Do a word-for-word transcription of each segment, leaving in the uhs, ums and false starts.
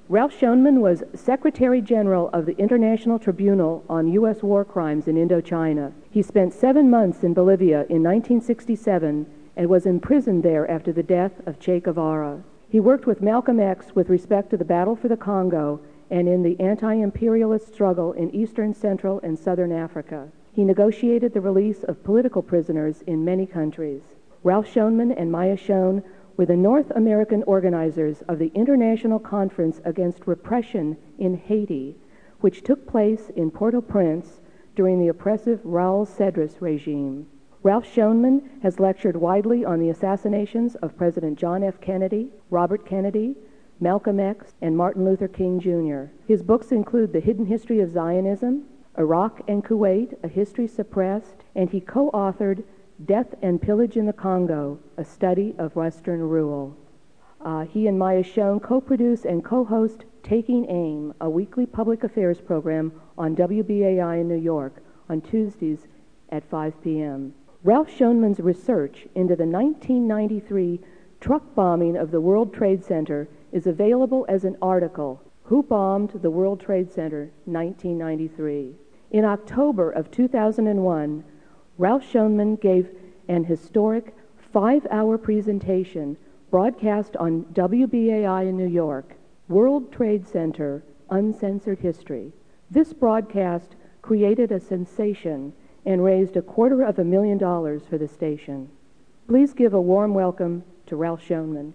Ralph Schoenman was Secretary General of the International Tribunal on U S war crimes in Indochina. He spent seven months in Bolivia in nineteen sixty-seven and was imprisoned there after the death of Che Guevara. He worked with Malcolm X with respect to the battle for the Congo and in the anti-imperialist struggle in eastern, central, and southern Africa. He negotiated the release of political prisoners in many countries. Ralph Schoenman and Maya Schoen were the North American organizers of the International Conference Against Repression in Haiti, which took place in Port-au-Prince during the oppressive Raoul Cedras regime. Ralph Schoenman has lectured widely on the assassinations of President John F. Kennedy, Robert Kennedy, Malcolm X, and Martin Luther King, Junior His books include The Hidden History of Zionism, Iraq and Kuwait, A History Suppressed, and he co-authored Death and Pillage in the Congo, A Study of Western Rule. Uh, he and Maya Schoen co-produce and co-host Taking Aim, a weekly public affairs program on W B A I in New York on Tuesdays at five p.m. Ralph Schoenman's research into the nineteen ninety-three truck bombing of the World Trade Center is available as an article, Who Bombed the World Trade Center, nineteen ninety-three. In October of two thousand one, Ralph Schoenman gave an historic five-hour presentation broadcast on W B A I in New York, World Trade Center, Uncensored History. This broadcast created a sensation and raised a quarter of a million dollars for the station. Please give a warm welcome to Ralph Schoenman.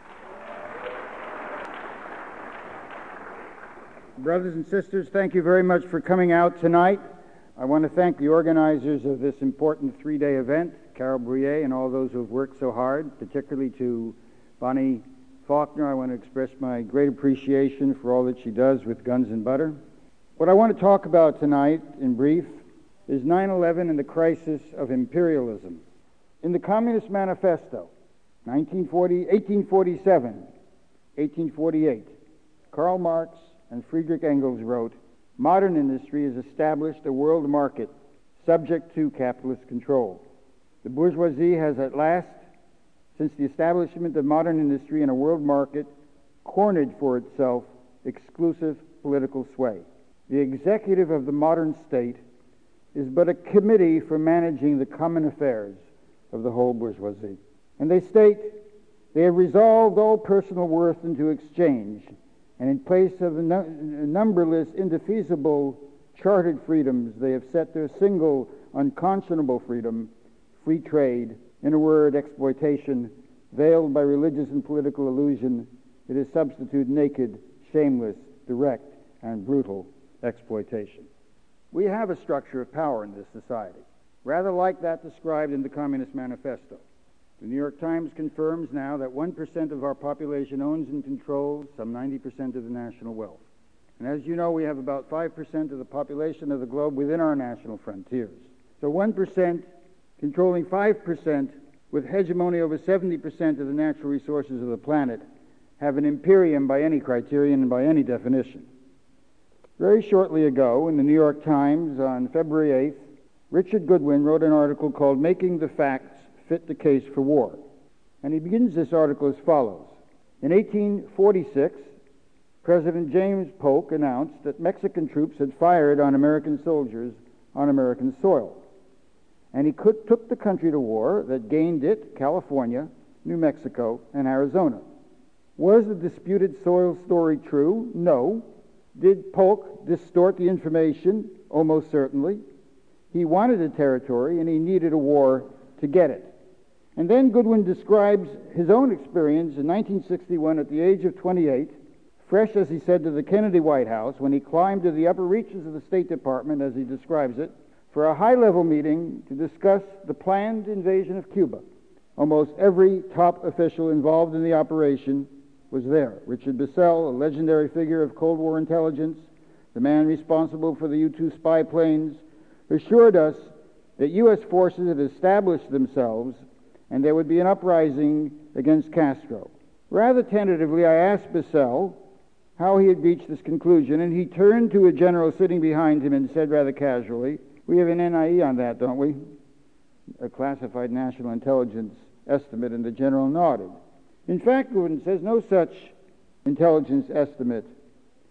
Brothers and sisters, thank you very much for coming out tonight. I want to thank the organizers of this important three-day event, Carol Bruyere, and all those who have worked so hard, particularly to Bonnie Faulkner. I want to express my great appreciation for all that she does with Guns and Butter. What I want to talk about tonight, in brief, is nine eleven and the crisis of imperialism. In the Communist Manifesto, nineteen forty, eighteen forty-seven, eighteen forty-eight, Karl Marx and Friedrich Engels wrote, "Modern industry has established a world market subject to capitalist control. The bourgeoisie has at last, since the establishment of modern industry in a world market, cornered for itself exclusive political sway. The executive of the modern state is but a committee for managing the common affairs of the whole bourgeoisie." And they state, "They have resolved all personal worth into exchange, and in place of the numberless, indefeasible, chartered freedoms, they have set their single, unconscionable freedom, free trade, in a word, exploitation, veiled by religious and political illusion. It is substitute naked, shameless, direct, and brutal exploitation." We have a structure of power in this society, rather like that described in the Communist Manifesto. The New York Times confirms now that one percent of our population owns and controls some ninety percent of the national wealth. And as you know, we have about five percent of the population of the globe within our national frontiers. So one percent controlling five percent with hegemony over seventy percent of the natural resources of the planet have an imperium by any criterion and by any definition. Very shortly ago, in the New York Times on February eighth, Richard Goodwin wrote an article called "Making the Facts Fit the Case for War." And he begins this article as follows. In eighteen forty-six, President James Polk announced that Mexican troops had fired on American soldiers on American soil. And he could, took the country to war that gained it California, New Mexico, and Arizona. Was the disputed soil story true? No. Did Polk distort the information? Almost certainly. He wanted a territory, and he needed a war to get it. And then Goodwin describes his own experience in nineteen sixty-one at the age of twenty-eight, fresh, as he said, to the Kennedy White House, when he climbed to the upper reaches of the State Department, as he describes it, for a high-level meeting to discuss the planned invasion of Cuba. Almost every top official involved in the operation was there. Richard Bissell, a legendary figure of Cold War intelligence, the man responsible for the U two spy planes, assured us that U S forces had established themselves and there would be an uprising against Castro. Rather tentatively, I asked Bissell how he had reached this conclusion, and he turned to a general sitting behind him and said rather casually, "We have an N I E on that, don't we?" A classified national intelligence estimate, and the general nodded. In fact, Goodwin says no such intelligence estimate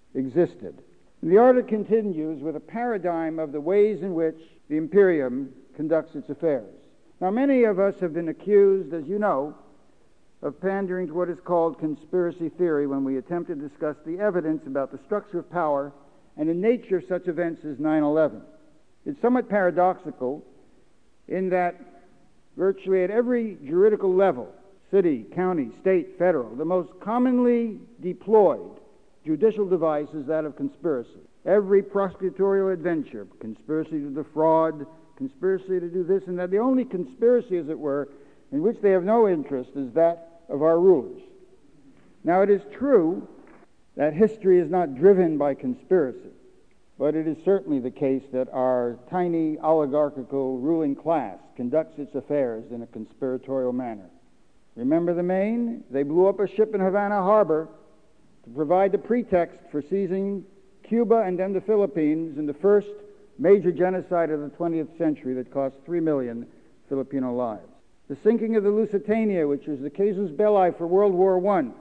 existed. The article continues with a paradigm of the ways in which the Imperium conducts its affairs. Now, many of us have been accused, as you know, of pandering to what is called conspiracy theory when we attempt to discuss the evidence about the structure of power and the nature of such events as nine eleven. It's somewhat paradoxical in that virtually at every juridical level, city, county, state, federal, the most commonly deployed judicial device is that of conspiracy. Every prosecutorial adventure, conspiracy to defraud, conspiracy to do this and that, the only conspiracy, as it were, in which they have no interest is that of our rulers. Now, it is true that history is not driven by conspiracy, but it is certainly the case that our tiny oligarchical ruling class conducts its affairs in a conspiratorial manner. Remember the Maine? They blew up a ship in Havana Harbor to provide the pretext for seizing Cuba and then the Philippines in the first major genocide of the twentieth century that cost three million Filipino lives. The sinking of the Lusitania, which was the casus belli for World War One,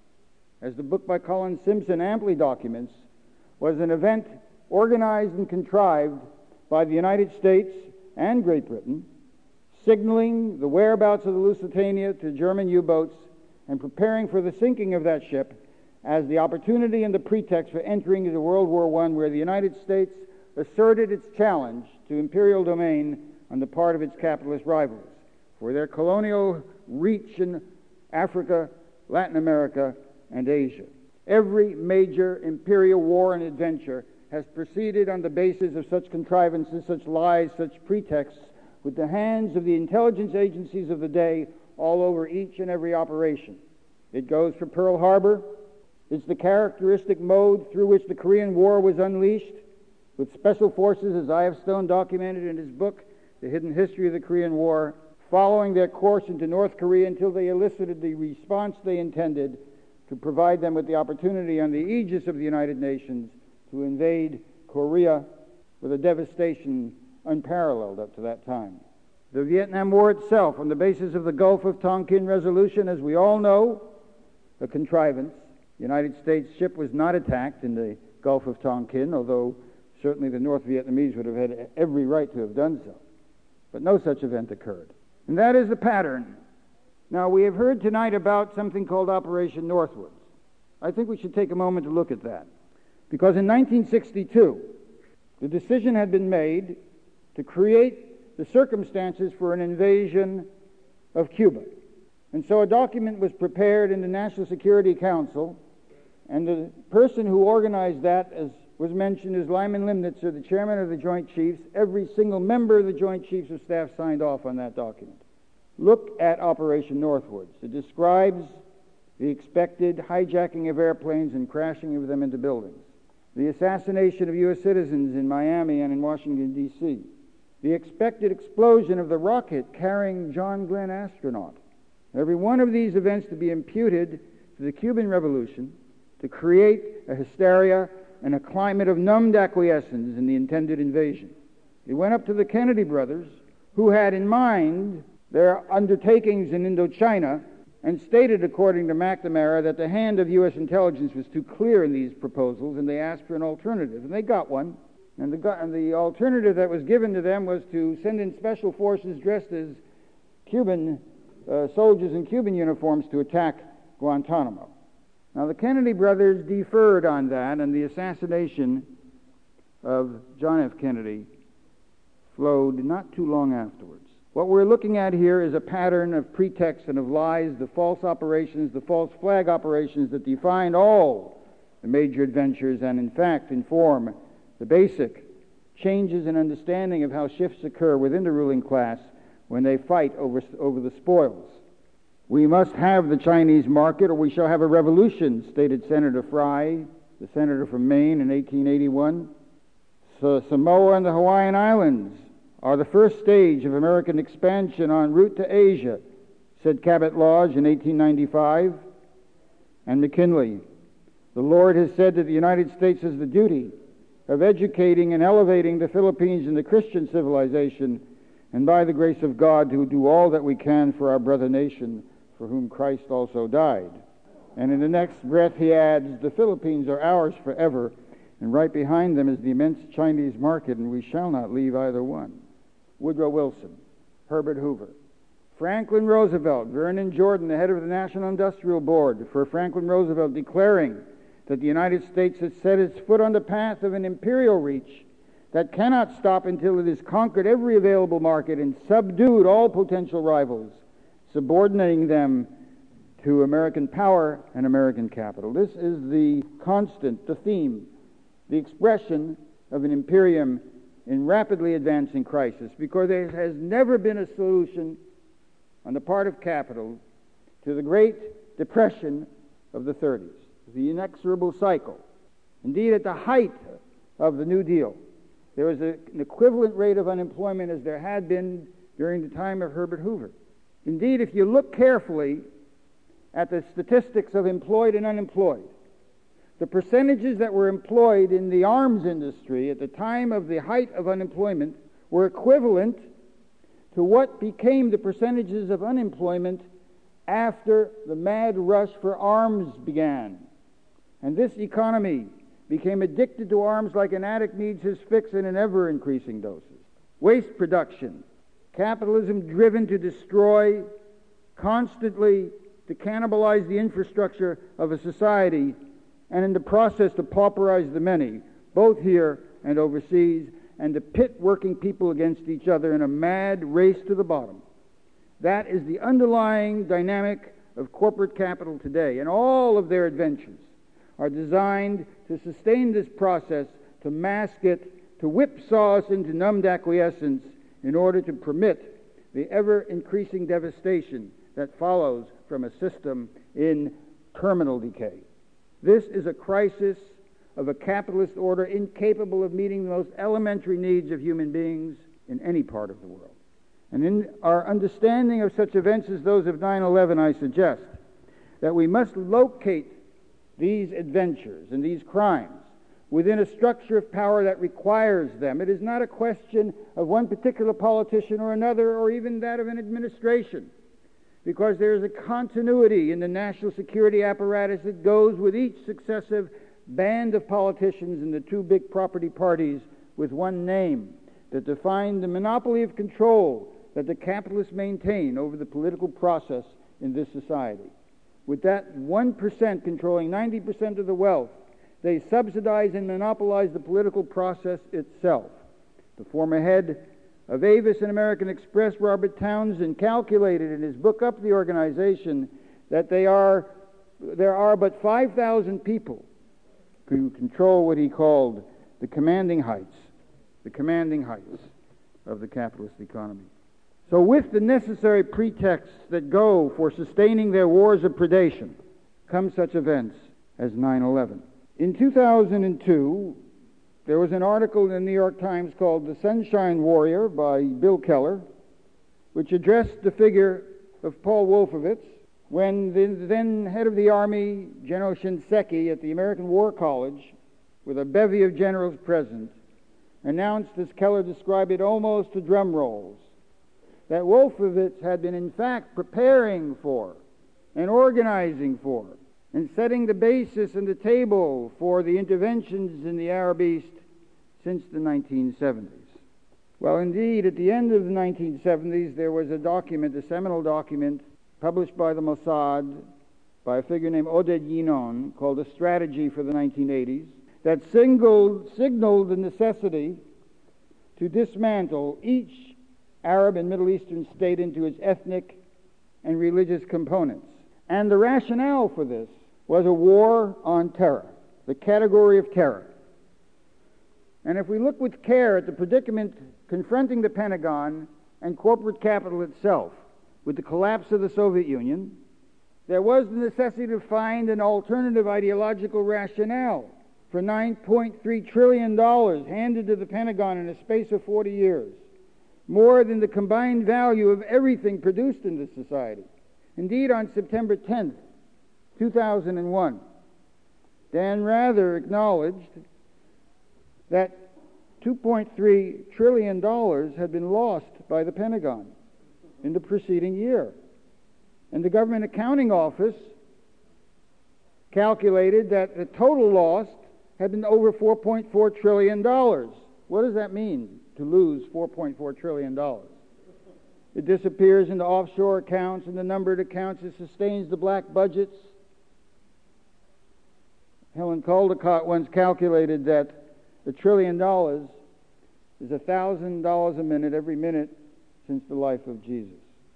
as the book by Colin Simpson amply documents, was an event organized and contrived by the United States and Great Britain, signaling the whereabouts of the Lusitania to German U-boats and preparing for the sinking of that ship as the opportunity and the pretext for entering into World War One, where the United States asserted its challenge to imperial domain on the part of its capitalist rivals for their colonial reach in Africa, Latin America, and Asia. Every major imperial war and adventure has proceeded on the basis of such contrivances, such lies, such pretexts, with the hands of the intelligence agencies of the day all over each and every operation. It goes for Pearl Harbor. It's the characteristic mode through which the Korean War was unleashed, with special forces, as I F Stone documented in his book, The Hidden History of the Korean War, following their course into North Korea until they elicited the response they intended to provide them with the opportunity on the aegis of the United Nations to invade Korea with a devastation unparalleled up to that time. The Vietnam War itself, on the basis of the Gulf of Tonkin resolution, as we all know, a contrivance. The United States ship was not attacked in the Gulf of Tonkin, although certainly the North Vietnamese would have had every right to have done so. But no such event occurred. And that is the pattern. Now, we have heard tonight about something called Operation Northwoods. I think we should take a moment to look at that. Because in nineteen sixty-two, the decision had been made to create the circumstances for an invasion of Cuba. And so a document was prepared in the National Security Council, and the person who organized that, as was mentioned, is Lyman Limnitzer, the chairman of the Joint Chiefs. Every single member of the Joint Chiefs of Staff signed off on that document. Look at Operation Northwoods. It describes the expected hijacking of airplanes and crashing of them into buildings, the assassination of U S citizens in Miami and in Washington, D C, the expected explosion of the rocket carrying John Glenn astronaut. Every one of these events to be imputed to the Cuban Revolution to create a hysteria and a climate of numbed acquiescence in the intended invasion. It went up to the Kennedy brothers, who had in mind their undertakings in Indochina and stated, according to McNamara, that the hand of U S intelligence was too clear in these proposals, and they asked for an alternative, and they got one. And the, and the alternative that was given to them was to send in special forces dressed as Cuban uh, soldiers in Cuban uniforms to attack Guantanamo. Now, the Kennedy brothers deferred on that, and the assassination of John F. Kennedy flowed not too long afterwards. What we're looking at here is a pattern of pretext and of lies, the false operations, the false flag operations that define all the major adventures and, in fact, inform the basic changes in understanding of how shifts occur within the ruling class when they fight over, over the spoils. We must have the Chinese market or we shall have a revolution, stated Senator Fry, the senator from Maine, in eighteen eighty-one. So Samoa and the Hawaiian Islands are the first stage of American expansion en route to Asia, said Cabot Lodge in eighteen ninety-five. And McKinley, the Lord has said that the United States has the duty of educating and elevating the Philippines in the Christian civilization, and by the grace of God to do all that we can for our brother nation, for whom Christ also died. And in the next breath he adds, the Philippines are ours forever, and right behind them is the immense Chinese market, and we shall not leave either one. Woodrow Wilson, Herbert Hoover, Franklin Roosevelt, Vernon Jordan, the head of the National Industrial Board, for Franklin Roosevelt declaring that the United States has set its foot on the path of an imperial reach that cannot stop until it has conquered every available market and subdued all potential rivals, subordinating them to American power and American capital. This is the constant, the theme, the expression of an imperium in rapidly advancing crisis, because there has never been a solution on the part of capital to the Great Depression of the thirties, the inexorable cycle. Indeed, at the height of the New Deal, there was a, an equivalent rate of unemployment as there had been during the time of Herbert Hoover. Indeed, if you look carefully at the statistics of employed and unemployed, the percentages that were employed in the arms industry at the time of the height of unemployment were equivalent to what became the percentages of unemployment after the mad rush for arms began. And this economy became addicted to arms like an addict needs his fix in an ever-increasing doses. Waste production, capitalism driven to destroy, constantly to cannibalize the infrastructure of a society, and in the process to pauperize the many, both here and overseas, and to pit working people against each other in a mad race to the bottom. That is the underlying dynamic of corporate capital today, and all of their adventures are designed to sustain this process, to mask it, to whipsaw us into numbed acquiescence in order to permit the ever-increasing devastation that follows from a system in terminal decay. This is a crisis of a capitalist order incapable of meeting the most elementary needs of human beings in any part of the world. And in our understanding of such events as those of nine eleven, I suggest that we must locate these adventures and these crimes within a structure of power that requires them. It is not a question of one particular politician or another, or even that of an administration, because there is a continuity in the national security apparatus that goes with each successive band of politicians and the two big property parties with one name that define the monopoly of control that the capitalists maintain over the political process in this society. With that one percent controlling ninety percent of the wealth, they subsidize and monopolize the political process itself. The former head of Avis and American Express, Robert Townsend, calculated in his book Up the Organization that they are, there are but five thousand people who control what he called the commanding heights, the commanding heights of the capitalist economy. So with the necessary pretexts that go for sustaining their wars of predation, come such events as nine eleven. In two thousand two, there was an article in the New York Times called The Sunshine Warrior by Bill Keller, which addressed the figure of Paul Wolfowitz when the then head of the Army, General Shinseki, at the American War College, with a bevy of generals present, announced, as Keller described it, almost to drum rolls, that Wolfowitz had been in fact preparing for and organizing for and setting the basis and the table for the interventions in the Arab East since the nineteen seventies. Well, indeed, at the end of the nineteen seventies, there was a document, a seminal document, published by the Mossad by a figure named Oded Yinon, called A Strategy for the nineteen eighties, that signaled, signaled the necessity to dismantle each Arab and Middle Eastern state into its ethnic and religious components. And the rationale for this was a war on terror, the category of terror. And if we look with care at the predicament confronting the Pentagon and corporate capital itself with the collapse of the Soviet Union, there was the necessity to find an alternative ideological rationale for nine point three trillion dollars handed to the Pentagon in a space of forty years, more than the combined value of everything produced in this society. Indeed, on September tenth, two thousand one, Dan Rather acknowledged that two point three trillion dollars had been lost by the Pentagon in the preceding year. And the Government Accounting Office calculated that the total loss had been over four point four trillion dollars. What does that mean, to lose four point four trillion dollars? It disappears into offshore accounts and the numbered accounts. It sustains the black budgets. Helen Caldecott once calculated that a trillion dollars is a thousand dollars a minute every minute since the life of Jesus.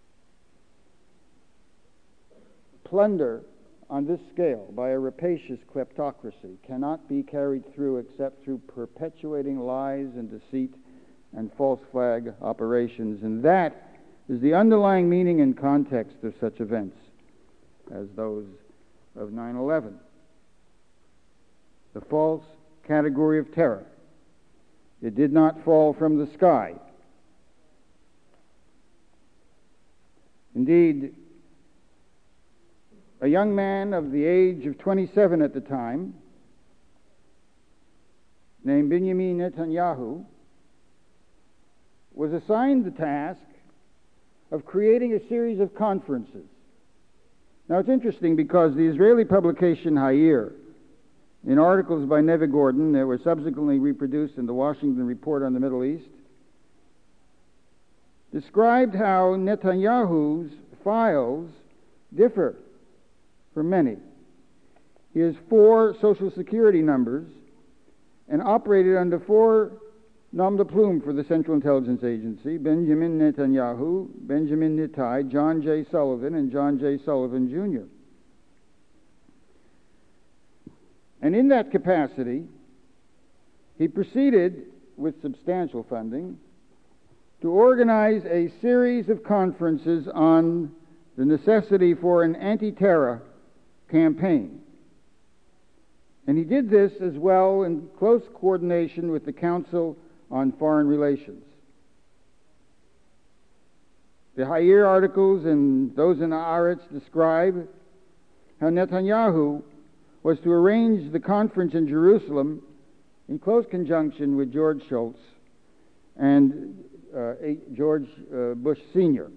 Plunder on this scale by a rapacious kleptocracy cannot be carried through except through perpetuating lies and deceit and false flag operations. And that is the underlying meaning and context of such events as those of nine eleven. The false category of terror. It did not fall from the sky. Indeed, a young man of the age of twenty-seven at the time, named Benjamin Netanyahu, was assigned the task of creating a series of conferences. Now it's interesting because the Israeli publication Hayir, in articles by Nevi Gordon that were subsequently reproduced in the Washington Report on the Middle East, described how Netanyahu's files differ from many. He has four Social Security numbers and operated under four nom de plume for the Central Intelligence Agency: Benjamin Netanyahu, Benjamin Nittai, John J. Sullivan, and John J. Sullivan, Junior And in that capacity, he proceeded, with substantial funding, to organize a series of conferences on the necessity for an anti-terror campaign. And he did this as well in close coordination with the Council on Foreign Relations. The Hayir articles and those in Haaretz describe how Netanyahu was to arrange the conference in Jerusalem in close conjunction with George Shultz and uh, George uh, Bush Senior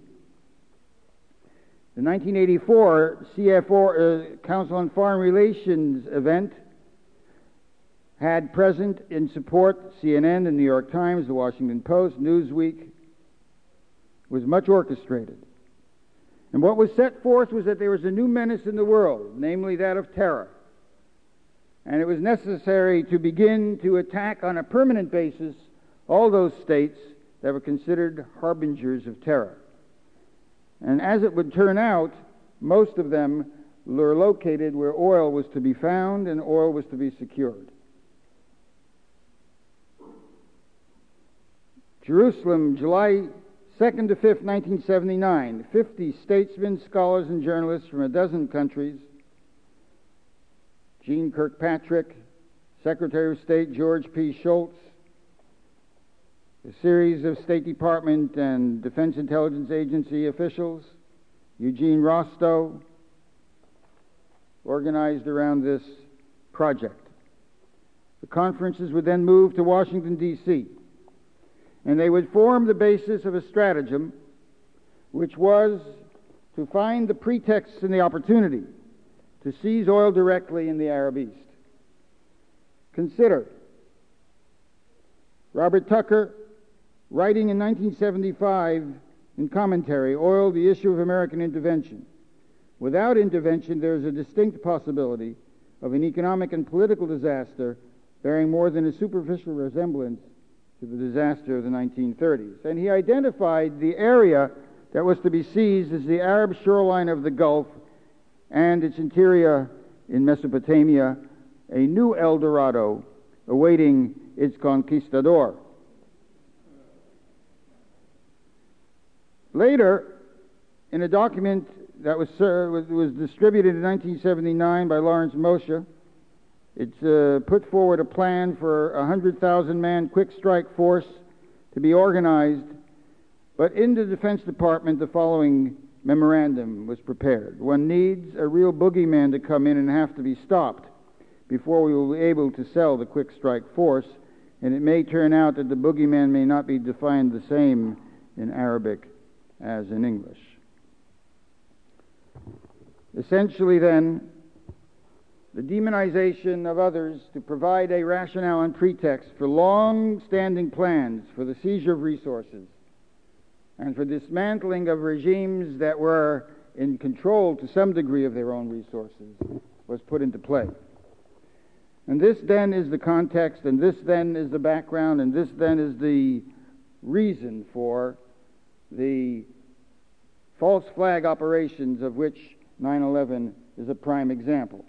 The nineteen eighty-four C F O, uh, Council on Foreign Relations event had present in support C N N, the New York Times, the Washington Post, Newsweek. It was much orchestrated. And what was set forth was that there was a new menace in the world, namely that of terror. And it was necessary to begin to attack on a permanent basis all those states that were considered harbingers of terror. And as it would turn out, most of them were located where oil was to be found and oil was to be secured. Jerusalem, July second to fifth, nineteen seventy-nine. fifty statesmen, scholars, and journalists from a dozen countries. Jeane Kirkpatrick, Secretary of State George P. Shultz, a series of State Department and Defense Intelligence Agency officials, Eugene Rostow, organized around this project. The conferences would then move to Washington, D C, and they would form the basis of a stratagem which was to find the pretexts and the opportunity to seize oil directly in the Arab East. Consider Robert Tucker writing in nineteen seventy-five in commentary, Oil, the Issue of American Intervention. Without intervention, there is a distinct possibility of an economic and political disaster bearing more than a superficial resemblance to the disaster of the nineteen thirties. And he identified the area that was to be seized as the Arab shoreline of the Gulf and its interior in Mesopotamia, a new El Dorado awaiting its conquistador. Later, in a document that was, uh, was, was distributed in nineteen seventy-nine by Lawrence Moshe, it's uh, put forward a plan for a one hundred thousand man quick strike force to be organized, but in the Defense Department the following memorandum was prepared. One needs a real boogeyman to come in and have to be stopped before we will be able to sell the quick strike force, and it may turn out that the boogeyman may not be defined the same in Arabic as in English. Essentially then, the demonization of others to provide a rationale and pretext for long-standing plans for the seizure of resources and for dismantling of regimes that were in control to some degree of their own resources was put into play. And this then is the context, and this then is the background, and this then is the reason for the false flag operations of which nine eleven is a prime example.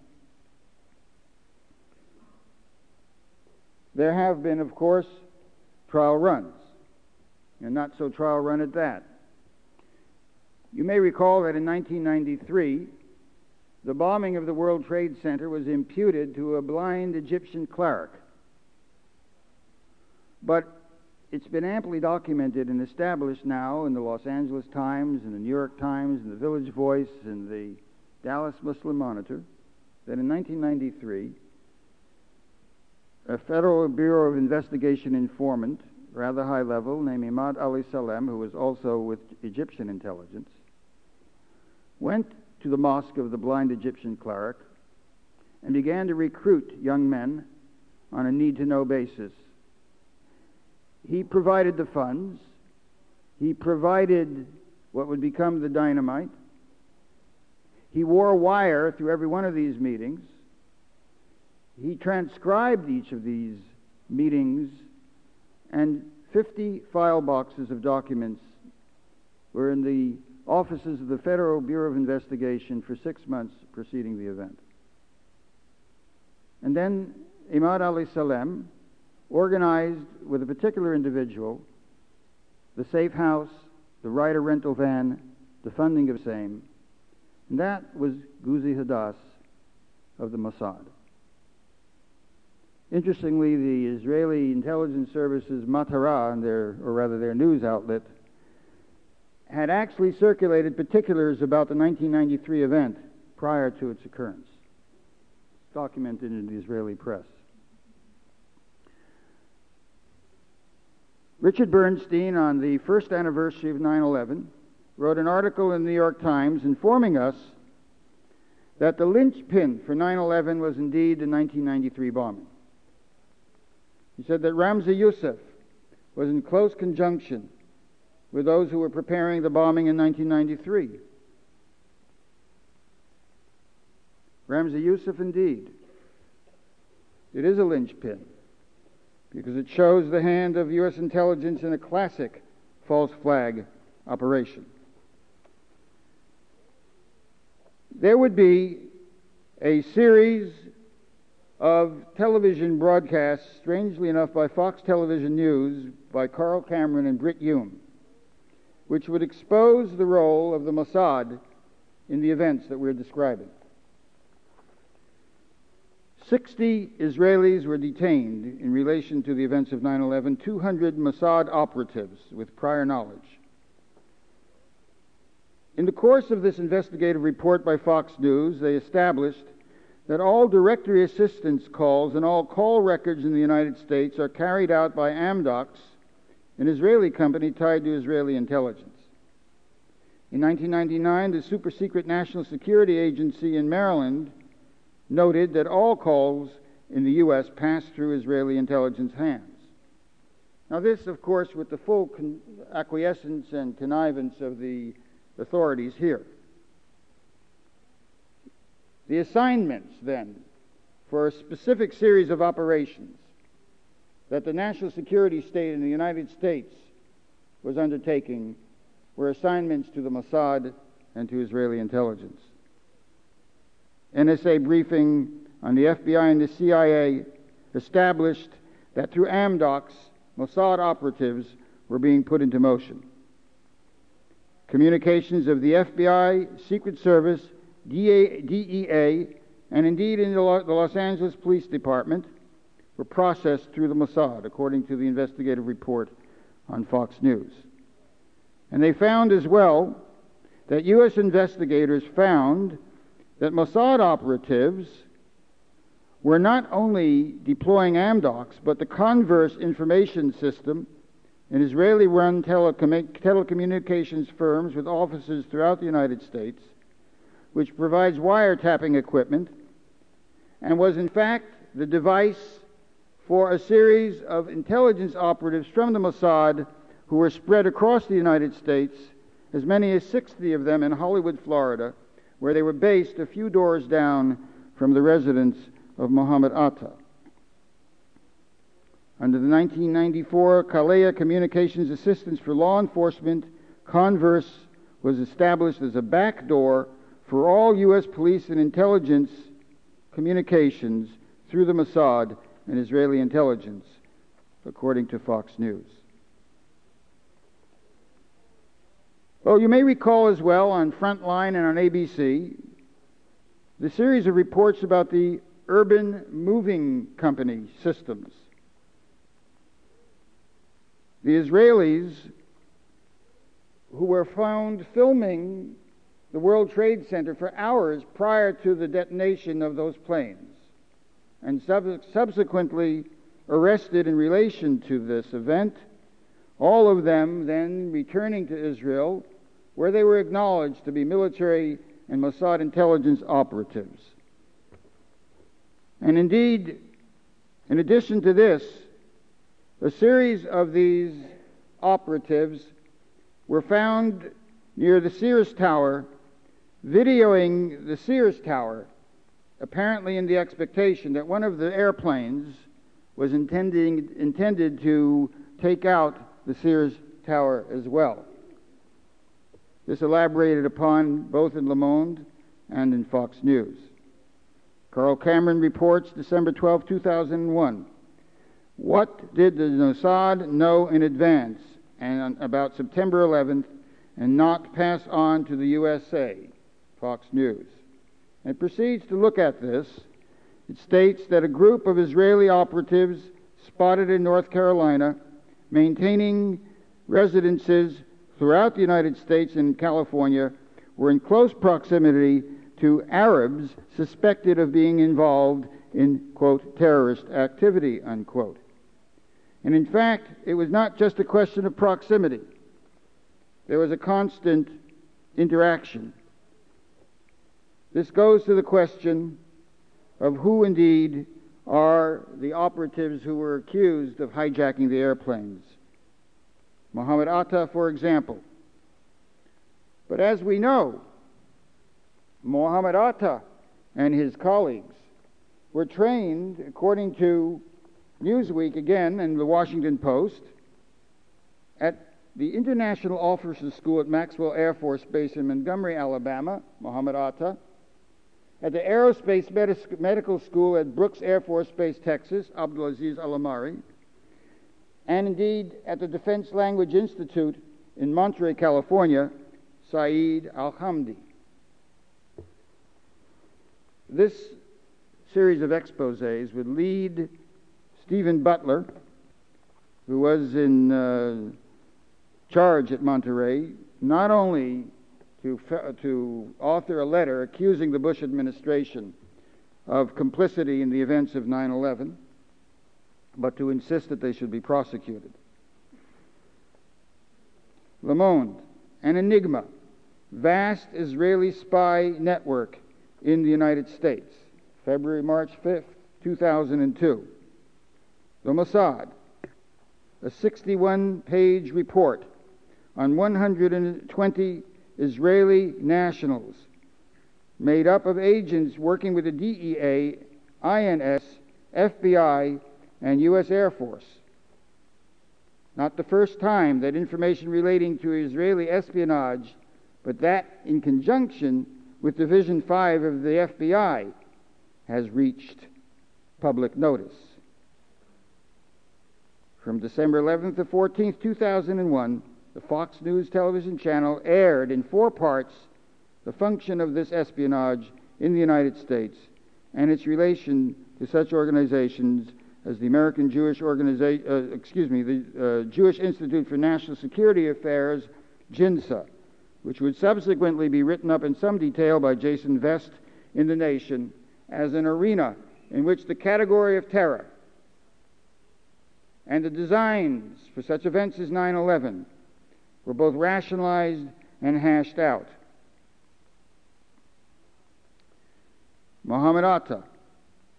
There have been, of course, trial runs, and not so trial run at that. You may recall that in nineteen ninety-three, the bombing of the World Trade Center was imputed to a blind Egyptian cleric. But it's been amply documented and established now in the Los Angeles Times and the New York Times and the Village Voice and the Dallas Muslim Monitor that in nineteen ninety-three, a Federal Bureau of Investigation informant, rather high level, named Imad Ali Salem, who was also with Egyptian intelligence, went to the mosque of the blind Egyptian cleric and began to recruit young men on a need-to-know basis. He provided the funds. He provided what would become the dynamite. He wore a wire through every one of these meetings. He transcribed each of these meetings, and fifty file boxes of documents were in the offices of the Federal Bureau of Investigation for six months preceding the event. And then Imad Ali Salem organized with a particular individual the safe house, the Ryder rental van, the funding of same, and that was Ghuzi Hadas of the Mossad. Interestingly, the Israeli intelligence services Matara, and their, or rather their news outlet, had actually circulated particulars about the nineteen ninety-three event prior to its occurrence. It's documented in the Israeli press. Richard Bernstein, on the first anniversary of nine eleven, wrote an article in the New York Times informing us that the linchpin for nine eleven was indeed the nineteen ninety-three bombing. He said that Ramzi Youssef was in close conjunction with those who were preparing the bombing in nineteen ninety-three. Ramzi Youssef, indeed. It is a linchpin because it shows the hand of U S intelligence in a classic false flag operation. There would be a series of television broadcasts, strangely enough by Fox Television News, by Carl Cameron and Britt Hume, which would expose the role of the Mossad in the events that we're describing. Sixty Israelis were detained in relation to the events of nine eleven, two hundred Mossad operatives with prior knowledge. In the course of this investigative report by Fox News, they established that all directory assistance calls and all call records in the United States are carried out by Amdocs, an Israeli company tied to Israeli intelligence. In nineteen ninety-nine, the super-secret National Security Agency in Maryland noted that all calls in the U S passed through Israeli intelligence hands. Now this, of course, with the full con- acquiescence and connivance of the authorities here. The assignments, then, for a specific series of operations that the national security state in the United States was undertaking were assignments to the Mossad and to Israeli intelligence. N S A briefing on the F B I and the C I A established that through Amdocs, Mossad operatives were being put into motion. Communications of the F B I, Secret Service, D E A, and indeed in the Los Angeles Police Department were processed through the Mossad, according to the investigative report on Fox News. And they found as well that U S investigators found that Mossad operatives were not only deploying Amdocs, but the Converse information system, an Israeli-run telecom- telecommunications firms with offices throughout the United States, which provides wiretapping equipment and was in fact the device for a series of intelligence operatives from the Mossad who were spread across the United States, as many as sixty of them in Hollywood, Florida, where they were based a few doors down from the residence of Mohammed Atta. Under the nineteen ninety-four Kalea Communications Assistance for Law Enforcement, Converse was established as a backdoor for all U S police and intelligence communications through the Mossad and Israeli intelligence, according to Fox News. Well, you may recall as well on Frontline and on A B C the series of reports about the urban moving company systems. The Israelis who were found filming the World Trade Center for hours prior to the detonation of those planes, and sub- subsequently arrested in relation to this event, all of them then returning to Israel, where they were acknowledged to be military and Mossad intelligence operatives. And indeed, in addition to this, a series of these operatives were found near the Sears Tower, videoing the Sears Tower, apparently in the expectation that one of the airplanes was intending, intended to take out the Sears Tower as well. This elaborated upon both in Le Monde and in Fox News. Carl Cameron reports December twelfth, two thousand one. What did the Mossad know in advance and about September eleventh and not pass on to the U S A? Fox News. And it proceeds to look at this. It states that a group of Israeli operatives spotted in North Carolina, maintaining residences throughout the United States and California, were in close proximity to Arabs suspected of being involved in, quote, terrorist activity, unquote. And in fact, it was not just a question of proximity. There was a constant interaction. This goes to the question of who indeed are the operatives who were accused of hijacking the airplanes. Mohammed Atta, for example. But as we know, Mohammed Atta and his colleagues were trained, according to Newsweek again and the Washington Post, at the International Officers School at Maxwell Air Force Base in Montgomery, Alabama, Mohammed Atta, at the Aerospace Medi- Medical School at Brooks Air Force Base, Texas, Abdulaziz Al-Amari, and indeed at the Defense Language Institute in Monterey, California, Saeed Al-Hamdi. This series of exposés would lead Stephen Butler, who was in uh, charge at Monterey, not only to, to author a letter accusing the Bush administration of complicity in the events of nine eleven, but to insist that they should be prosecuted. Le Monde, an enigma, vast Israeli spy network in the United States, February, March fifth, two thousand two. The Mossad, a sixty-one page report on one hundred twenty Israeli nationals made up of agents working with the D E A, I N S, F B I, and U S Air Force. Not the first time that information relating to Israeli espionage, but that in conjunction with Division five of the F B I has reached public notice. From December eleventh to fourteenth, two thousand one, the Fox News television channel aired in four parts the function of this espionage in the United States and its relation to such organizations as the American Jewish Organization, uh, excuse me, the uh, Jewish Institute for National Security Affairs, JINSA, which would subsequently be written up in some detail by Jason Vest in The Nation as an arena in which the category of terror and the designs for such events as nine eleven were both rationalized and hashed out. Mohammed Atta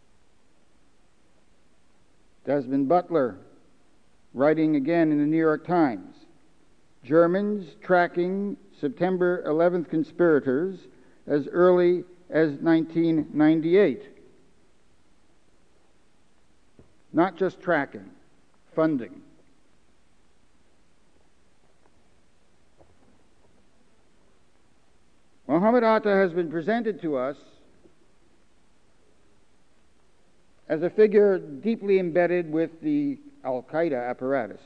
Desmond Butler, writing again in the New York Times, Germans tracking September eleventh conspirators as early as nineteen ninety-eight. Not just tracking, funding. Mohammed Atta has been presented to us as a figure deeply embedded with the Al-Qaeda apparatus.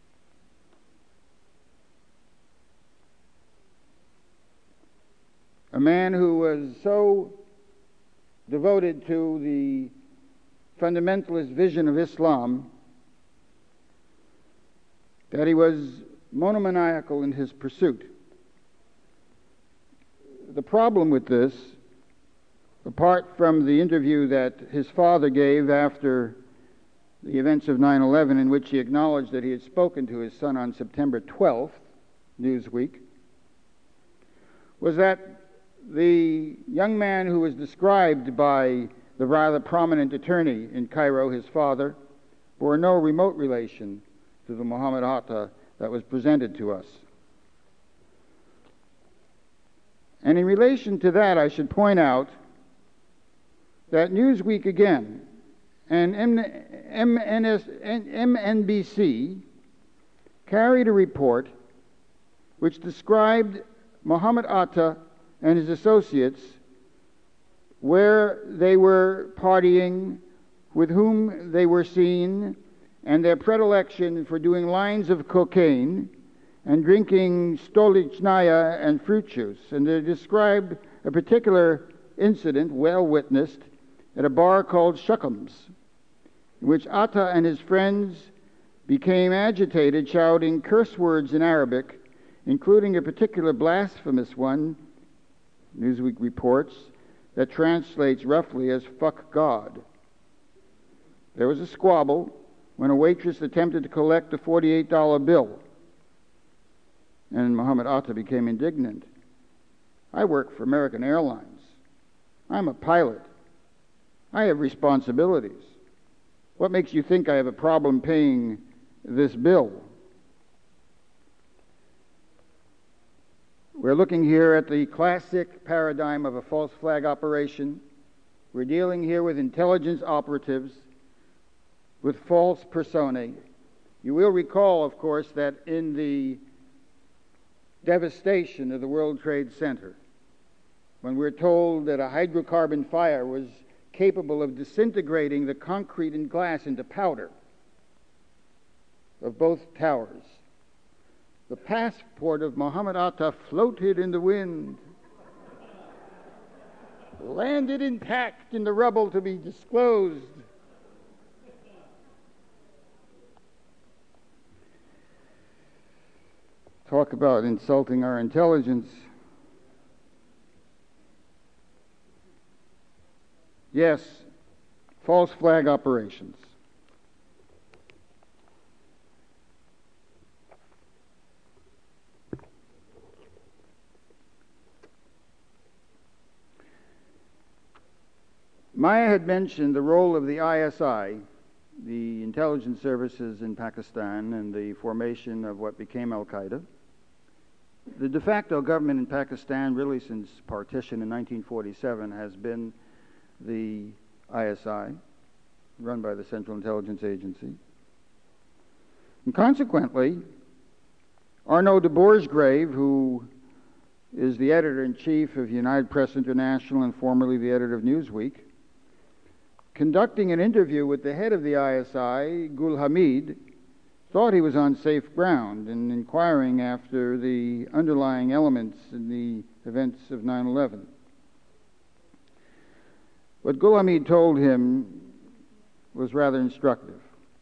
A man who was so devoted to the fundamentalist vision of Islam that he was monomaniacal in his pursuit. The problem with this, apart from the interview that his father gave after the events of nine eleven, in which he acknowledged that he had spoken to his son on September twelfth, Newsweek, was that the young man who was described by the rather prominent attorney in Cairo, his father, bore no remote relation to the Mohammed Atta that was presented to us. And in relation to that, I should point out that Newsweek again and M N B C carried a report which described Mohammed Atta and his associates, where they were partying, with whom they were seen, and their predilection for doing lines of cocaine and drinking stolichnaya and fruit juice. And they described a particular incident, well witnessed, at a bar called Shuckham's, in which Atta and his friends became agitated, shouting curse words in Arabic, including a particular blasphemous one, Newsweek reports, that translates roughly as fuck God. There was a squabble when a waitress attempted to collect a forty-eight dollar bill, and Mohammed Atta became indignant. I work for American Airlines. I'm a pilot. I have responsibilities. What makes you think I have a problem paying this bill? We're looking here at the classic paradigm of a false flag operation. We're dealing here with intelligence operatives, with false personae. You will recall, of course, that in the devastation of the World Trade Center, when we're told that a hydrocarbon fire was capable of disintegrating the concrete and glass into powder of both towers, the passport of Mohammed Atta floated in the wind, landed intact in the rubble to be disclosed. Talk about insulting our intelligence. Yes, false flag operations. Maya had mentioned the role of the I S I, the intelligence services in Pakistan, and the formation of what became Al-Qaeda. The de facto government in Pakistan, really since partition in nineteen forty-seven, has been the I S I, run by the Central Intelligence Agency. And consequently, Arnaud de Boisgrave, who is the editor-in-chief of United Press International and formerly the editor of Newsweek, conducting an interview with the head of the I S I, Gul Hamid, thought he was on safe ground in inquiring after the underlying elements in the events of nine eleven. What Gul Hamid told him was rather instructive.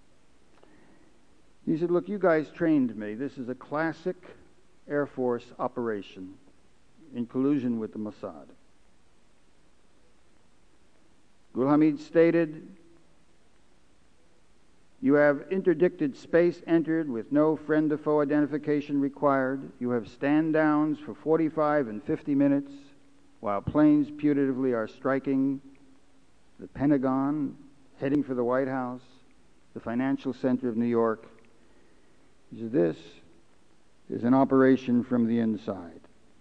He said, look, you guys trained me. This is a classic Air Force operation in collusion with the Mossad. Gul Hamid stated, you have interdicted space entered with no friend to foe identification required. You have stand-downs for forty-five and fifty minutes while planes putatively are striking the Pentagon, heading for the White House. the financial center of New York. He said, this is an operation from the inside.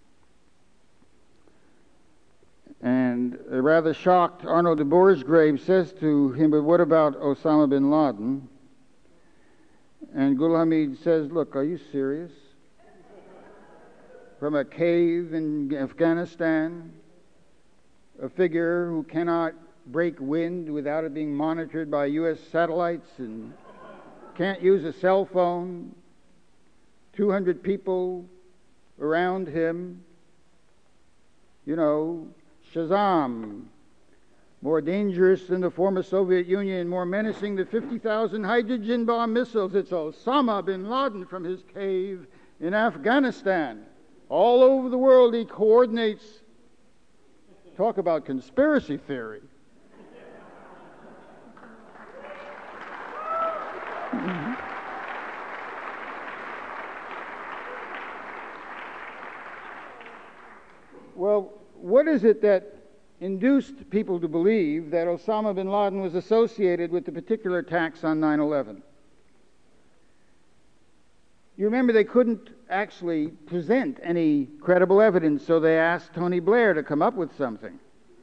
And a rather shocked Arnold de Boersgrave says to him, but what about Osama bin Laden? And Gul Hamid says, look, are you serious? From a cave in Afghanistan, a figure who cannot break wind without it being monitored by U S satellites and can't use a cell phone, two hundred people around him, you know, Shazam, more dangerous than the former Soviet Union, more menacing than fifty thousand hydrogen bomb missiles. It's Osama bin Laden from his cave in Afghanistan. All over the world he coordinates. Talk about conspiracy theory. Well, what is it that induced people to believe that Osama bin Laden was associated with the particular attacks on nine eleven? You remember they couldn't actually present any credible evidence, so they asked Tony Blair to come up with something.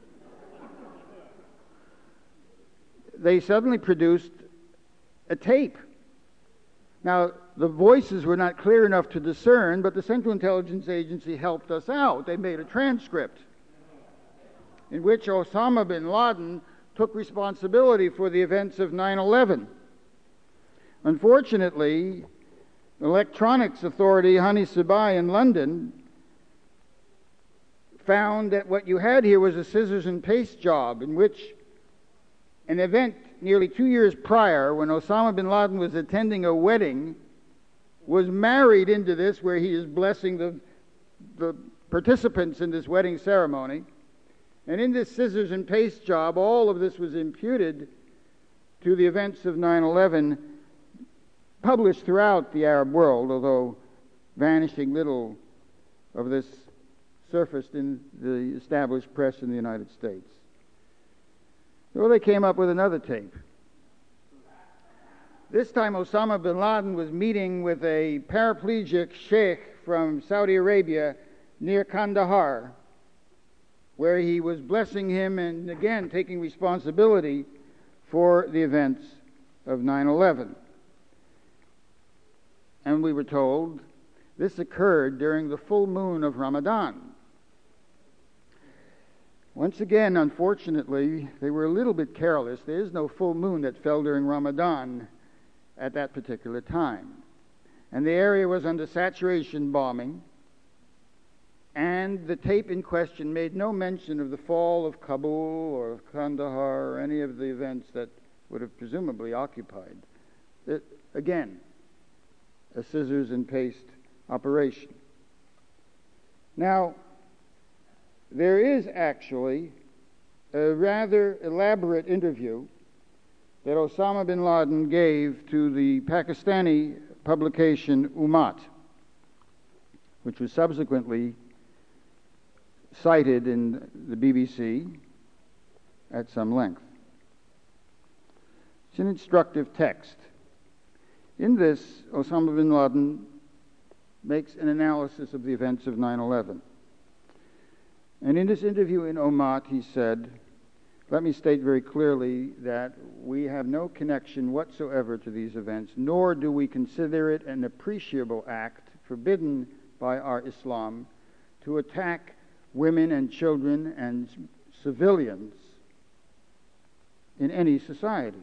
They suddenly produced a tape. Now, the voices were not clear enough to discern, but the Central Intelligence Agency helped us out. They made a transcript in which Osama bin Laden took responsibility for the events of nine eleven. Unfortunately, the electronics authority, Hani Sabai in London, found that what you had here was a scissors and paste job in which an event nearly two years prior, when Osama bin Laden was attending a wedding, was married into this, where he is blessing the, the participants in this wedding ceremony. And in this scissors and paste job, all of this was imputed to the events of nine eleven, published throughout the Arab world, although vanishing little of this surfaced in the established press in the United States. So they came up with another tape. This time Osama bin Laden was meeting with a paraplegic sheikh from Saudi Arabia near Kandahar, where he was blessing him and again taking responsibility for the events of nine eleven. And we were told this occurred during the full moon of Ramadan. Once again, unfortunately, they were a little bit careless. There is no full moon that fell during Ramadan at that particular time. And the area was under saturation bombing, and the tape in question made no mention of the fall of Kabul or of Kandahar or any of the events that would have presumably occupied. It, again, a scissors and paste operation. Now, there is actually a rather elaborate interview that Osama bin Laden gave to the Pakistani publication Ummat, which was subsequently cited in the B B C at some length. It's an instructive text. In this, Osama bin Laden makes an analysis of the events of nine eleven. And in this interview in Ummat, he said, let me state very clearly that we have no connection whatsoever to these events, nor do we consider it an appreciable act forbidden by our Islam to attack women and children and civilians in any society.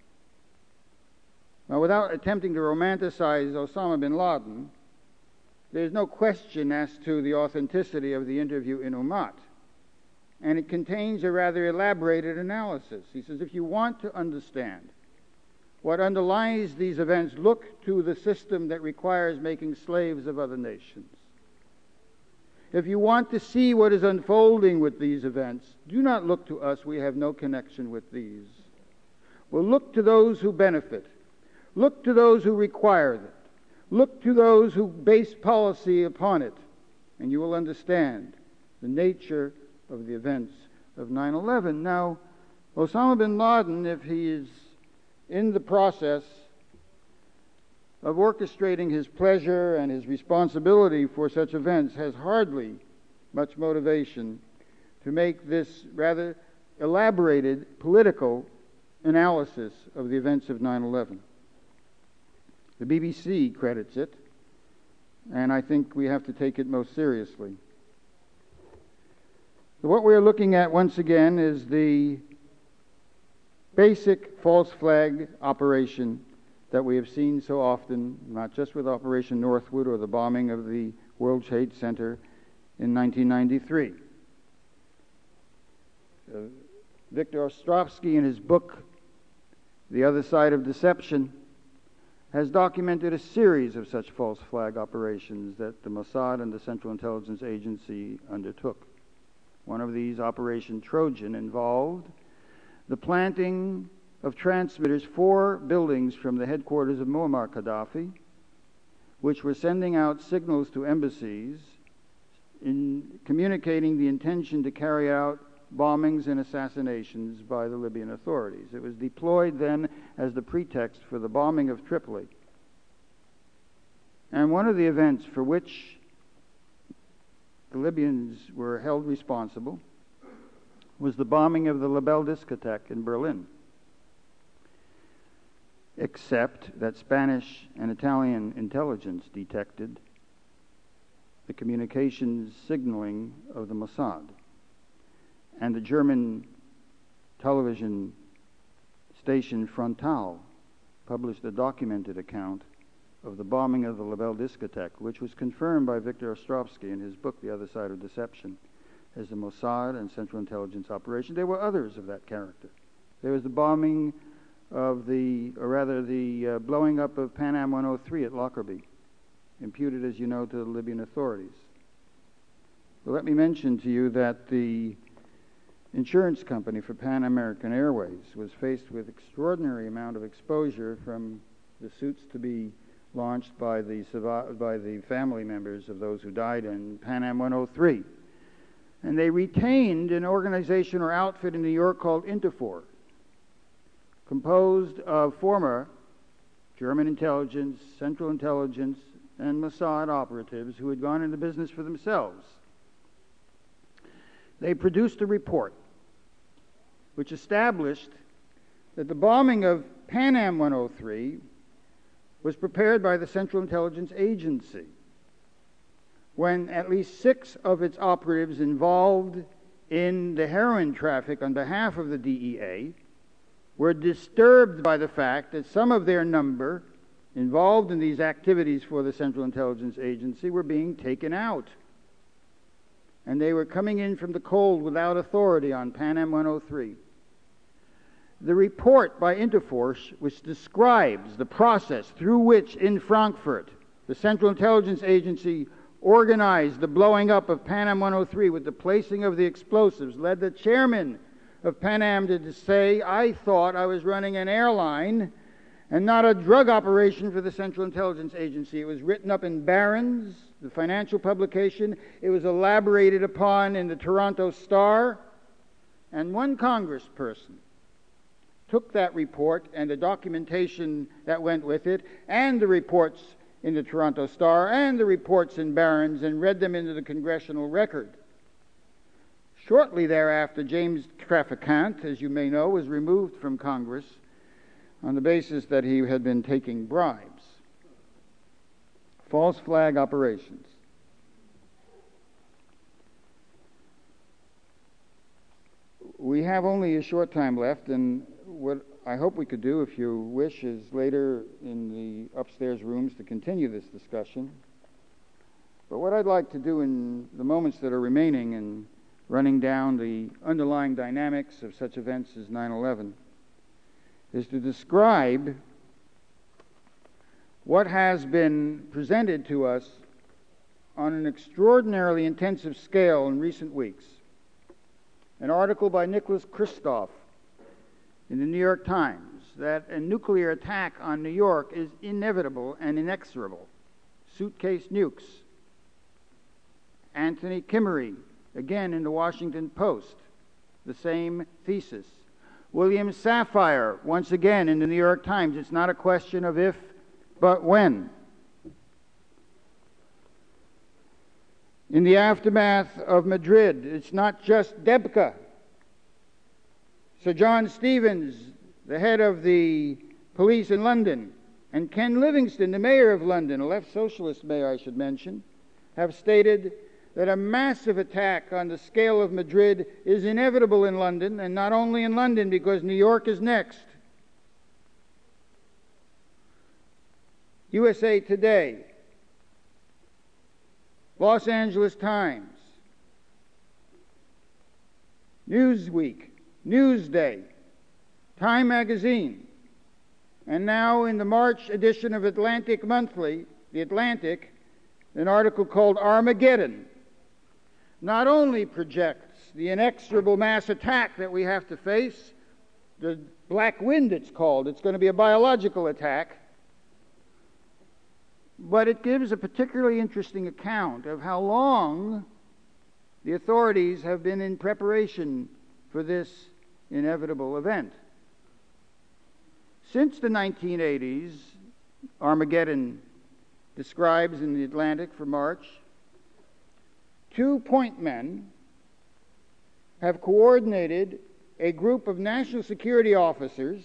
Now, without attempting to romanticize Osama bin Laden, there's no question as to the authenticity of the interview in Ummat. And it contains a rather elaborated analysis. He says, if you want to understand what underlies these events, look to the system that requires making slaves of other nations. If you want to see what is unfolding with these events, do not look to us. We have no connection with these. Well, look to those who benefit. Look to those who require it. Look to those who base policy upon it, and you will understand the nature of the events of nine eleven. Now, Osama bin Laden, if he is in the process of orchestrating his pleasure and his responsibility for such events, has hardly much motivation to make this rather elaborated political analysis of the events of nine eleven. The B B C credits it, and I think we have to take it most seriously. So what we're looking at once again is the basic false flag operation that we have seen so often, not just with Operation Northwood or the bombing of the World Trade Center in nineteen ninety-three. Uh, Victor Ostrovsky, in his book, The Other Side of Deception, has documented a series of such false flag operations that the Mossad and the Central Intelligence Agency undertook. One of these, Operation Trojan, involved the planting of transmitters four buildings from the headquarters of Muammar Gaddafi, which were sending out signals to embassies in communicating the intention to carry out bombings and assassinations by the Libyan authorities. It was deployed then as the pretext for the bombing of Tripoli. And one of the events for which the Libyans were held responsible was the bombing of the Label discotheque in Berlin, except that Spanish and Italian intelligence detected the communications signaling of the Mossad. And the German television station Frontal published a documented account of the bombing of the Label discotheque, which was confirmed by Victor Ostrovsky in his book, The Other Side of Deception, as the Mossad and Central Intelligence operation. There were others of that character. There was the bombing of the, or rather the uh, blowing up of Pan Am one oh three at Lockerbie, imputed, as you know, to the Libyan authorities. Well, let me mention to you that the insurance company for Pan American Airways was faced with extraordinary amount of exposure from the suits to be launched by the by the family members of those who died in Pan Am one oh three. And they retained an organization or outfit in New York called Interfor, composed of former German intelligence, Central Intelligence, and Mossad operatives who had gone into business for themselves. They produced a report which established that the bombing of Pan Am one oh three was prepared by the Central Intelligence Agency, when at least six of its operatives involved in the heroin traffic on behalf of the D E A were disturbed by the fact that some of their number involved in these activities for the Central Intelligence Agency were being taken out. And they were coming in from the cold without authority on Pan Am one oh three. The report by Interfor, which describes the process through which in Frankfurt the Central Intelligence Agency organized the blowing up of Pan Am one oh three with the placing of the explosives, led the chairman of Pan Am to say, "I thought I was running an airline and not a drug operation for the Central Intelligence Agency." It was written up in Barron's, the financial publication. It was elaborated upon in the Toronto Star. And one congressperson took that report and the documentation that went with it, and the reports in the Toronto Star, and the reports in Barron's, and read them into the congressional record. Shortly thereafter, James Traficant, as you may know, was removed from Congress on the basis that he had been taking bribes. False flag operations. We have only a short time left, and what I hope we could do, if you wish, is later in the upstairs rooms to continue this discussion. But what I'd like to do in the moments that are remaining in running down the underlying dynamics of such events as nine eleven is to describe what has been presented to us on an extraordinarily intensive scale in recent weeks. An article by Nicholas Kristof in the New York Times that a nuclear attack on New York is inevitable and inexorable. Suitcase nukes. Anthony Kimmery, again in the Washington Post, the same thesis. William Safire, once again in the New York Times, it's not a question of if, but when. In the aftermath of Madrid, it's not just Debka. Sir John Stevens, the head of the police in London, and Ken Livingstone, the mayor of London, a left socialist mayor I should mention, have stated that a massive attack on the scale of Madrid is inevitable in London, and not only in London, because New York is next. U S A Today, Los Angeles Times, Newsweek, Newsday, Time Magazine, and now in the March edition of Atlantic Monthly, The Atlantic, an article called Armageddon not only projects the inexorable mass attack that we have to face, the black wind it's called, it's going to be a biological attack, but it gives a particularly interesting account of how long the authorities have been in preparation for this inevitable event. Since the nineteen eighties, Armageddon describes in the Atlantic for March, two point men have coordinated a group of national security officers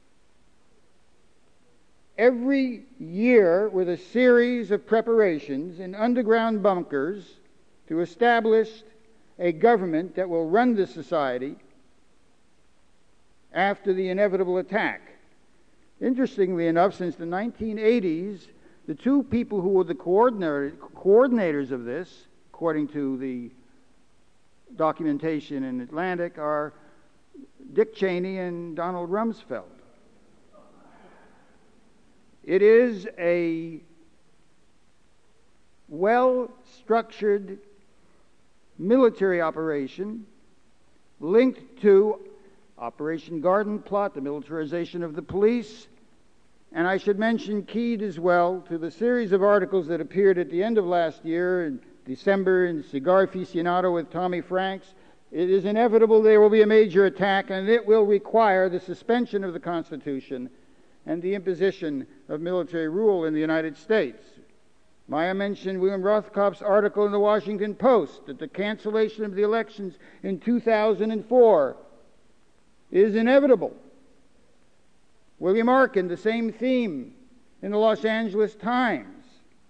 every year with a series of preparations in underground bunkers to establish a government that will run the society after the inevitable attack. Interestingly enough, since the nineteen eighties, the two people who were the coordinator, coordinators of this, according to the documentation in Atlantic, are Dick Cheney and Donald Rumsfeld. It is a well-structured military operation linked to Operation Garden Plot, the militarization of the police, and I should mention keyed as well to the series of articles that appeared at the end of last year in December in Cigar Aficionado with Tommy Franks. It is inevitable there will be a major attack, and it will require the suspension of the Constitution and the imposition of military rule in the United States. Maya mentioned William Rothkopf's article in the Washington Post that the cancellation of the elections in two thousand four is inevitable. William Arkin, the same theme in the Los Angeles Times.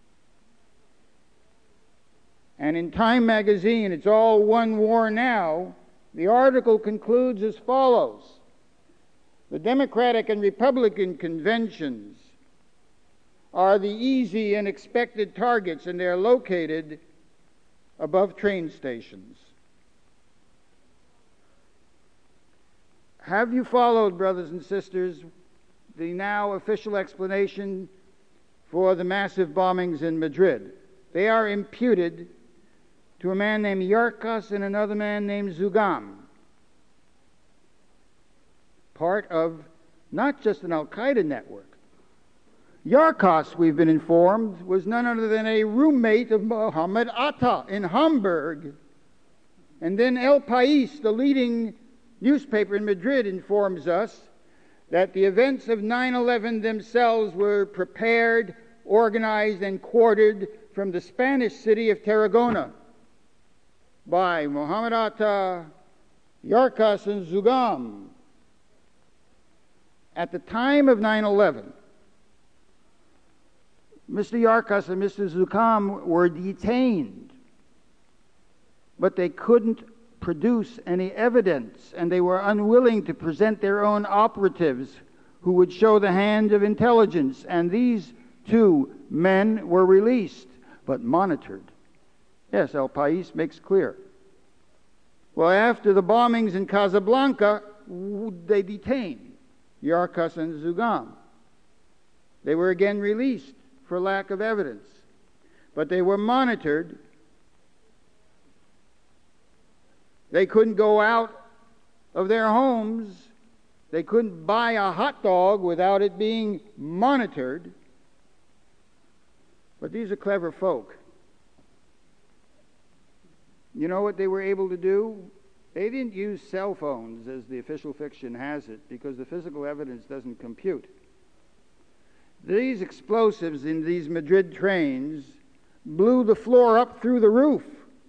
And in Time magazine, It's All One War Now, the article concludes as follows. The Democratic and Republican conventions are the easy and expected targets, and they're located above train stations. Have you followed, brothers and sisters, the now official explanation for the massive bombings in Madrid? They are imputed to a man named Yarkos and another man named Zugam, part of not just an Al-Qaeda network. Yarkos, we've been informed, was none other than a roommate of Mohammed Atta in Hamburg. And then El País, the leading newspaper in Madrid, informs us that the events of nine eleven themselves were prepared, organized, and quartered from the Spanish city of Tarragona by Mohammed Atta, Yarkos, and Zugam. At the time of nine eleven, Mister Yarkos and Mister Zugam were detained, but they couldn't produce any evidence, and they were unwilling to present their own operatives who would show the hand of intelligence. And these two men were released, but monitored. Yes, El País makes clear. Well, after the bombings in Casablanca, they detained Yarkos and Zugam. They were again released for lack of evidence, but they were monitored. They couldn't go out of their homes. They couldn't buy a hot dog without it being monitored. But these are clever folk. You know what they were able to do? They didn't use cell phones, as the official fiction has it, because the physical evidence doesn't compute. These explosives in these Madrid trains blew the floor up through the roof.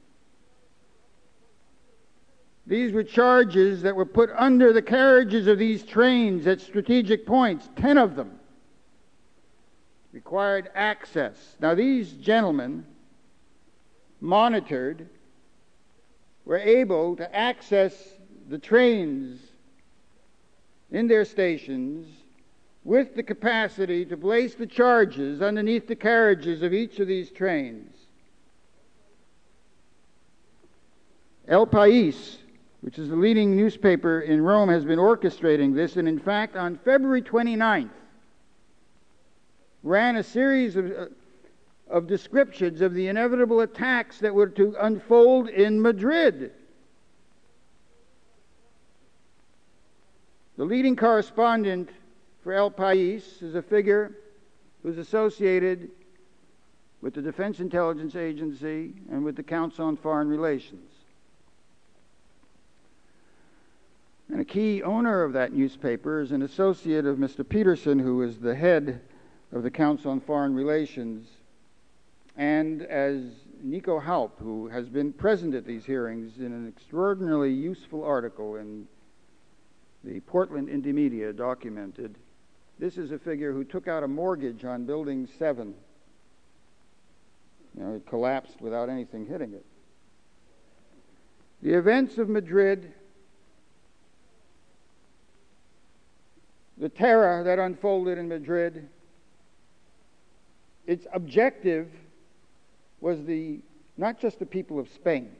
These were charges that were put under the carriages of these trains at strategic points, ten of them. Required access. Now, these gentlemen, monitored, were able to access the trains in their stations with the capacity to place the charges underneath the carriages of each of these trains. El País, which is the leading newspaper in Rome, has been orchestrating this, and in fact, on February twenty-ninth, ran a series of, uh, of descriptions of the inevitable attacks that were to unfold in Madrid. The leading correspondent for El País is a figure who's associated with the Defense Intelligence Agency and with the Council on Foreign Relations. And a key owner of that newspaper is an associate of Mister Peterson, who is the head of the Council on Foreign Relations, and as Nico Halp, who has been present at these hearings in an extraordinarily useful article in the Portland Indymedia documented, this is a figure who took out a mortgage on Building seven. You know, it collapsed without anything hitting it. The events of Madrid, the terror that unfolded in Madrid, its objective was the not just the people of Spain.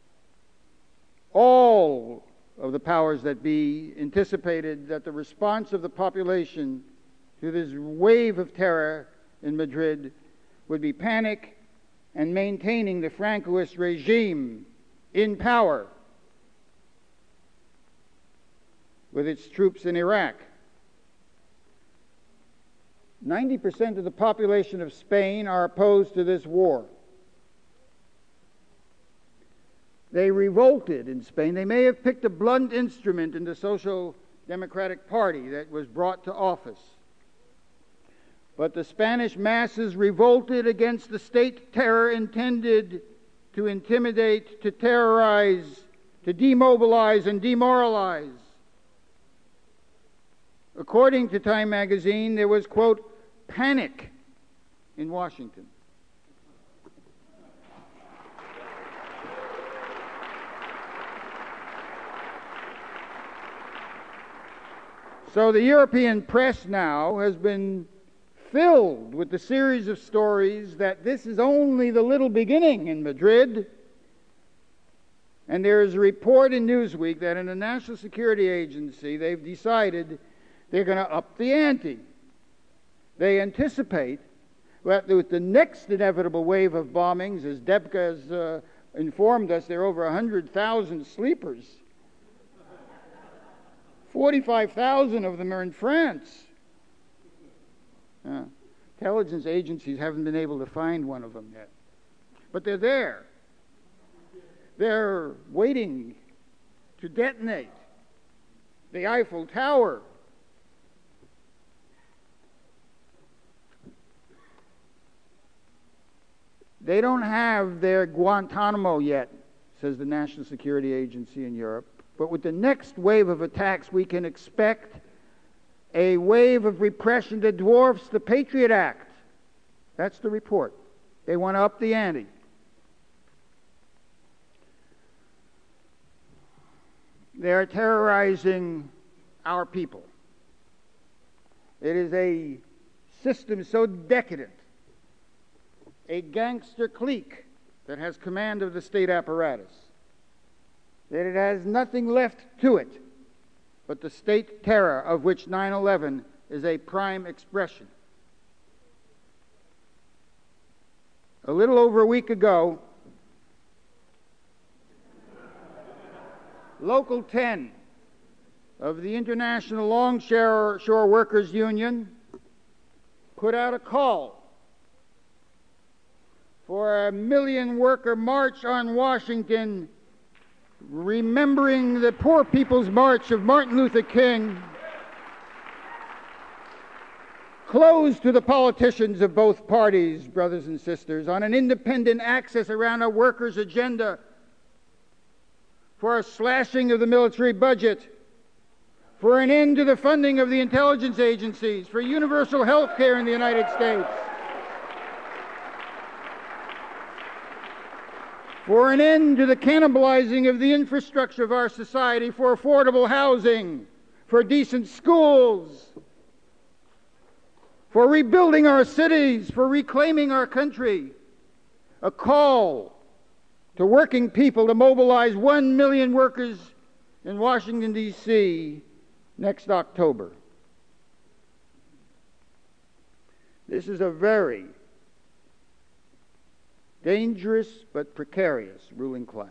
All of the powers that be anticipated that the response of the population to this wave of terror in Madrid would be panic and maintaining the Francoist regime in power with its troops in Iraq. ninety percent of the population of Spain are opposed to this war. They revolted in Spain. They may have picked a blunt instrument in the Social Democratic Party that was brought to office. But the Spanish masses revolted against the state terror intended to intimidate, to terrorize, to demobilize and demoralize. According to Time magazine, there was, quote, panic in Washington. So the European press now has been filled with the series of stories that this is only the little beginning in Madrid. And there is a report in Newsweek that in the National Security Agency, they've decided they're going to up the ante. They anticipate that with the next inevitable wave of bombings, as Debka has uh, informed us, there are over one hundred thousand sleepers. forty-five thousand of them are in France. Uh, intelligence agencies haven't been able to find one of them yet. But they're there. They're waiting to detonate the Eiffel Tower. They don't have their Guantanamo yet, says the National Security Agency in Europe. But with the next wave of attacks, we can expect a wave of repression that dwarfs the Patriot Act. That's the report. They want to up the ante. They are terrorizing our people. It is a system so decadent, a gangster clique that has command of the state apparatus, that it has nothing left to it but the state terror of which nine eleven is a prime expression. A little over a week ago, Local ten of the International Longshore Workers Union put out a call for a million worker march on Washington remembering the Poor People's March of Martin Luther King, closed to the politicians of both parties, brothers and sisters, on an independent axis around a workers' agenda for a slashing of the military budget, for an end to the funding of the intelligence agencies, for universal health care in the United States, for an end to the cannibalizing of the infrastructure of our society, for affordable housing, for decent schools, for rebuilding our cities, for reclaiming our country. A call to working people to mobilize one million workers in Washington, D C next October. This is a very dangerous but precarious ruling class.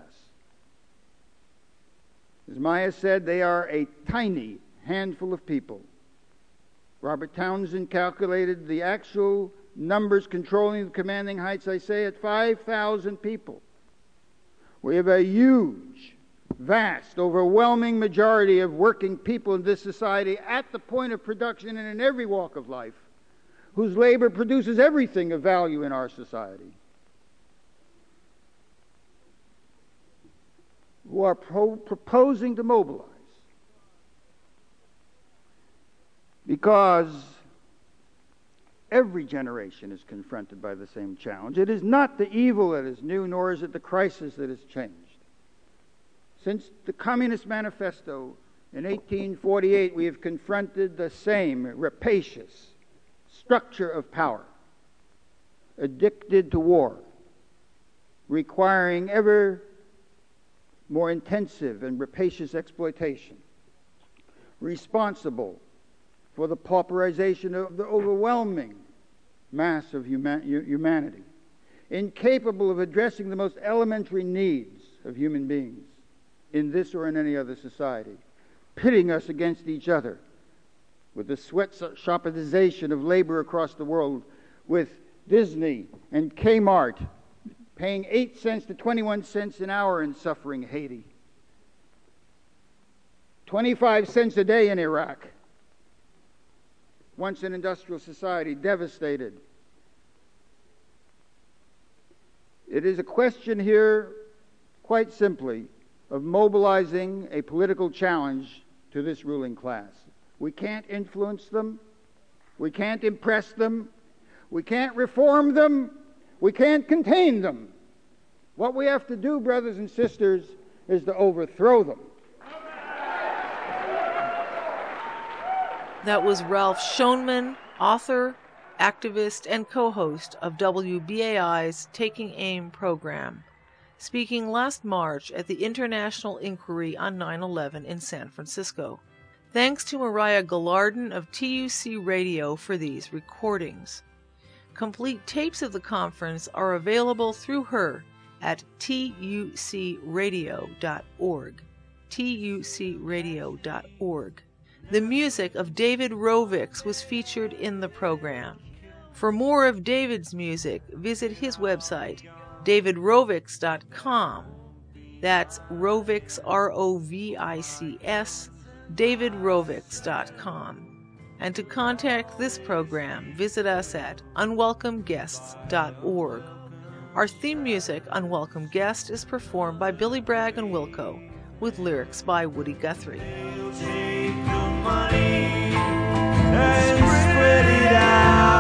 As Maya said, they are a tiny handful of people. Robert Townsend calculated the actual numbers controlling the commanding heights, I say, at five thousand people. We have a huge, vast, overwhelming majority of working people in this society at the point of production and in every walk of life, whose labor produces everything of value in our society, who are pro- proposing to mobilize. Because every generation is confronted by the same challenge. It is not the evil that is new, nor is it the crisis that has changed. Since the Communist Manifesto in eighteen forty-eight, we have confronted the same rapacious structure of power, addicted to war, requiring ever more intensive and rapacious exploitation, responsible for the pauperization of the overwhelming mass of human- humanity, incapable of addressing the most elementary needs of human beings in this or in any other society, pitting us against each other with the sweatshopization of labor across the world, with Disney and Kmart paying eight cents to twenty-one cents an hour in suffering Haiti, twenty-five cents a day in Iraq, once an industrial society devastated. It is a question here, quite simply, of mobilizing a political challenge to this ruling class. We can't influence them. We can't impress them. We can't reform them. We can't contain them. What we have to do, brothers and sisters, is to overthrow them. That was Ralph Schoenman, author, activist, and co-host of W B A I's Taking Aim program, speaking last March at the International Inquiry on nine eleven in San Francisco. Thanks to Mariah Gallardon of T U C Radio for these recordings. Complete tapes of the conference are available through her at T U C radio dot org. T U C radio dot org. The music of David Rovics was featured in the program. For more of David's music, visit his website, david rovics dot com. That's Rovics, R O V I C S, david rovics dot com. And to contact this program, visit us at unwelcome guests dot org. Our theme music, Unwelcome Guest, is performed by Billy Bragg and Wilco, with lyrics by Woody Guthrie. Take the money and spread it out.